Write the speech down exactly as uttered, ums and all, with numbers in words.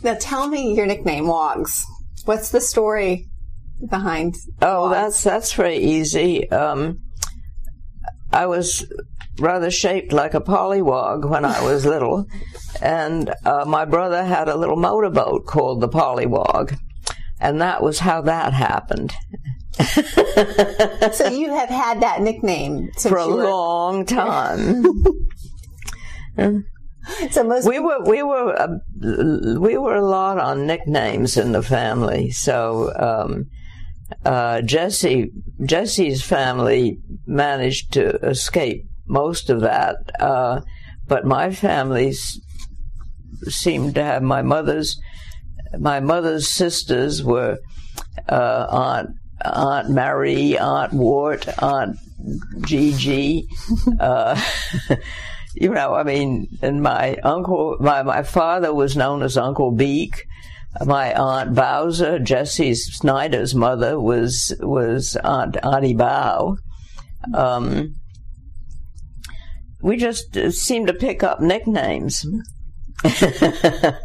Now tell me your nickname, Wogs. What's the story behind Oh, Wogs? that's that's very easy. Um, I was rather shaped like a pollywog when I was little, and uh, my brother had a little motorboat called the Pollywog, and that was how that happened. So you have had that nickname since For a you were... long time. So most we were we were uh, we were a lot on nicknames in the family. So um, uh, Jesse Jesse's family managed to escape most of that, uh, but my family s- seemed to have my mother's my mother's sisters were uh, Aunt Aunt Marie, Aunt Wart, Aunt Gigi. Uh, You know, I mean, and my uncle, my, my father was known as Uncle Beak. My Aunt Bowser, Jesse Snyder's mother, was was Aunt Auntie Bow. Um, we just seemed to pick up nicknames.